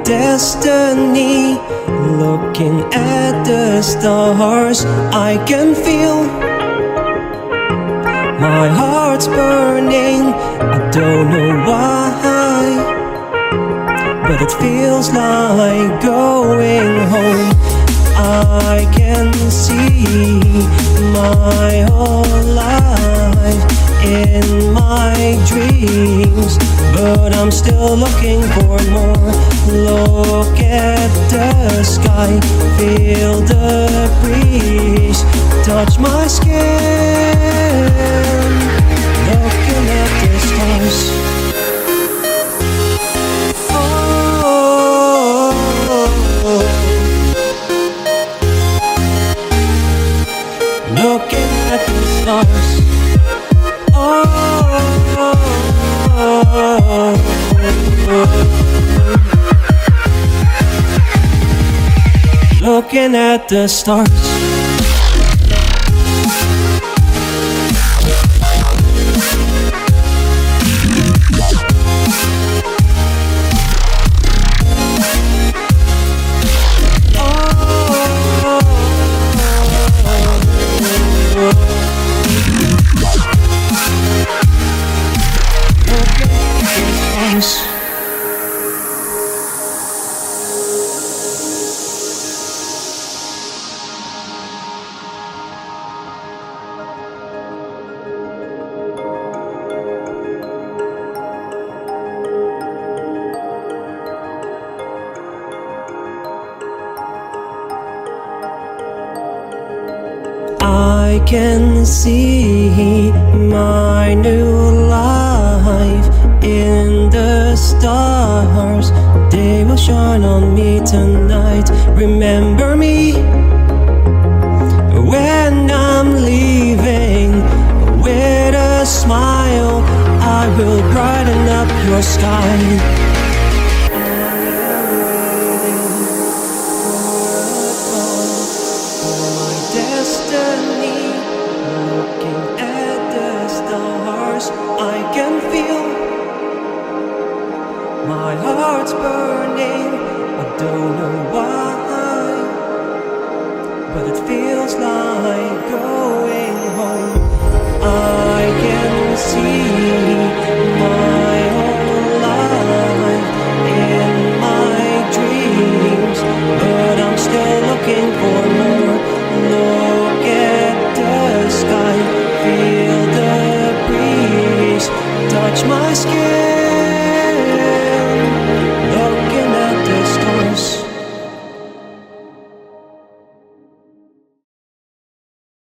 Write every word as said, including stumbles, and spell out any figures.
destiny. Looking at the stars, I can feel my heart's burning. I don't know why, but it feels like going home. I can see my whole life in my dreams, but I'm still looking for more. Look at the sky, feel the breeze, touch my skin, looking at the stars. Looking at the stars. Oh, oh, oh, oh. Looking at the stars. I can see my new life in the stars. They will shine on me tonight. Remember me when I'm leaving. With a smile, I will brighten up your sky. Destiny, looking at the stars, I can feel my heart's burning. I don't know why, but it feels like going home. I can see